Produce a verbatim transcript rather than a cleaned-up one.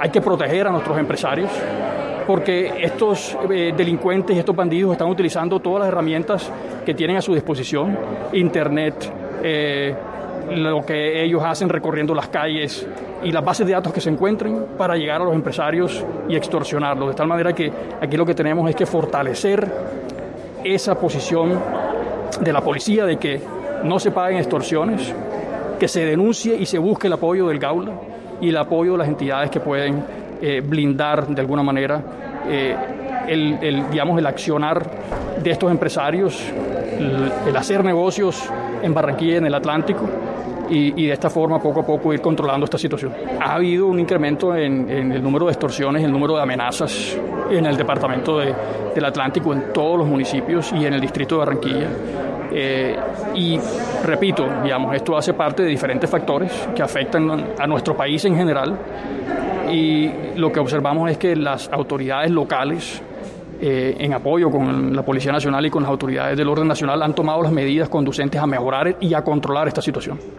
hay que proteger a nuestros empresarios, porque estos eh, delincuentes y estos bandidos están utilizando todas las herramientas que tienen a su disposición, internet, eh, lo que ellos hacen recorriendo las calles y las bases de datos que se encuentren para llegar a los empresarios y extorsionarlos. De tal manera que aquí lo que tenemos es que fortalecer esa posición de la policía de que no se paguen extorsiones, que se denuncie y se busque el apoyo del Gaula y el apoyo de las entidades que pueden eh, blindar de alguna manera eh, el, el, digamos, el accionar de estos empresarios, el, el hacer negocios en Barranquilla y en el Atlántico, y, y de esta forma poco a poco ir controlando esta situación. Ha habido un incremento en, en el número de extorsiones, el número de amenazas en el departamento de, del Atlántico, en todos los municipios y en el distrito de Barranquilla. Eh, y repito, digamos, esto hace parte de diferentes factores que afectan a nuestro país en general, y lo que observamos es que las autoridades locales, eh, en apoyo con la Policía Nacional y con las autoridades del orden nacional, han tomado las medidas conducentes a mejorar y a controlar esta situación.